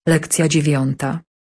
Lekcja 9.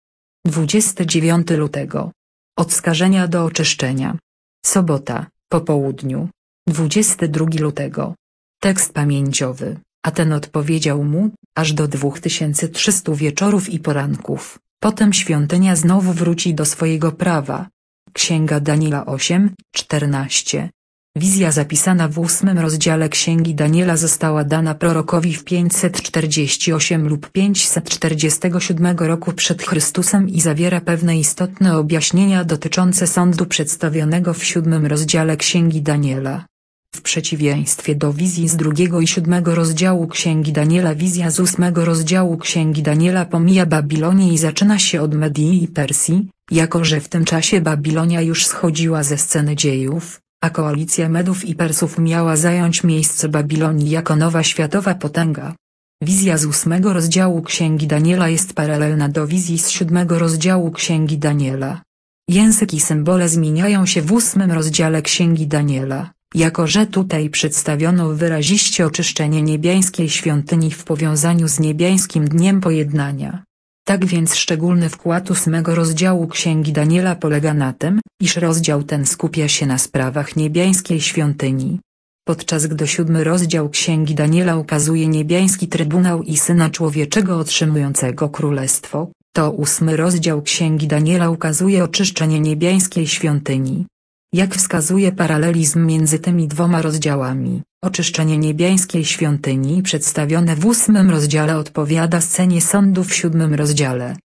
29 lutego. Od skażenia do oczyszczenia. Sobota, po południu. 22 lutego. Tekst pamięciowy. A ten odpowiedział mu, aż do 2300 wieczorów i poranków, potem świątynia znowu wróci do swojego prawa. Księga Daniela 8:14. Wizja zapisana w 8 rozdziale Księgi Daniela została dana prorokowi w 548 lub 547 roku przed Chrystusem i zawiera pewne istotne objaśnienia dotyczące sądu przedstawionego w 7 rozdziale Księgi Daniela. W przeciwieństwie do wizji z 2 i 7 rozdziału Księgi Daniela, wizja z 8 rozdziału Księgi Daniela pomija Babilonię i zaczyna się od Medii i Persji, jako że w tym czasie Babilonia już schodziła ze sceny dziejów, a koalicja Medów i Persów miała zająć miejsce Babilonii jako nowa światowa potęga. Wizja z 8 rozdziału Księgi Daniela jest paralelna do wizji z 7 rozdziału Księgi Daniela. Język i symbole zmieniają się w 8 rozdziale Księgi Daniela, jako że tutaj przedstawiono wyraziście oczyszczenie niebiańskiej świątyni w powiązaniu z niebiańskim dniem pojednania. Tak więc szczególny wkład 8 rozdziału Księgi Daniela polega na tym, iż rozdział ten skupia się na sprawach niebiańskiej świątyni. Podczas gdy 7 rozdział Księgi Daniela ukazuje niebiański trybunał i Syna Człowieczego otrzymującego królestwo, to 8 rozdział Księgi Daniela ukazuje oczyszczenie niebiańskiej świątyni. Jak wskazuje paralelizm między tymi dwoma rozdziałami, oczyszczenie niebiańskiej świątyni przedstawione w 8 rozdziale odpowiada scenie sądu w 7 rozdziale.